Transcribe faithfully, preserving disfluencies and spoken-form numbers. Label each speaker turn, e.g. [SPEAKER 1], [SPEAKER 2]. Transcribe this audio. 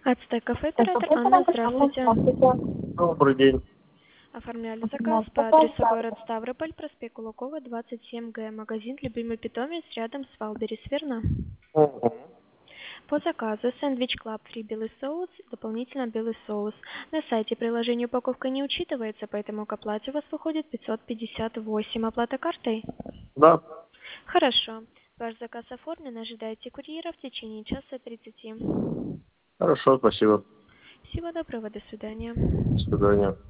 [SPEAKER 1] Ацтек кафе, оператор Анна, здравствуйте.
[SPEAKER 2] Добрый день.
[SPEAKER 1] Оформляли заказ по адресу город Ставрополь, проспект Кулакова, двадцать семь Г. Магазин «Любимый питомец» рядом с Валберис, верно?
[SPEAKER 2] Мгм.
[SPEAKER 1] По заказу сэндвич Клаб фри белый соус и дополнительно белый соус. На сайте приложения упаковка не учитывается, поэтому к оплате у вас выходит пятьсот пятьдесят восемь. Оплата картой?
[SPEAKER 2] Да.
[SPEAKER 1] Хорошо. Ваш заказ оформлен, ожидайте курьера в течение часа тридцати.
[SPEAKER 2] Хорошо, спасибо.
[SPEAKER 1] Всего доброго, до свидания.
[SPEAKER 2] До свидания.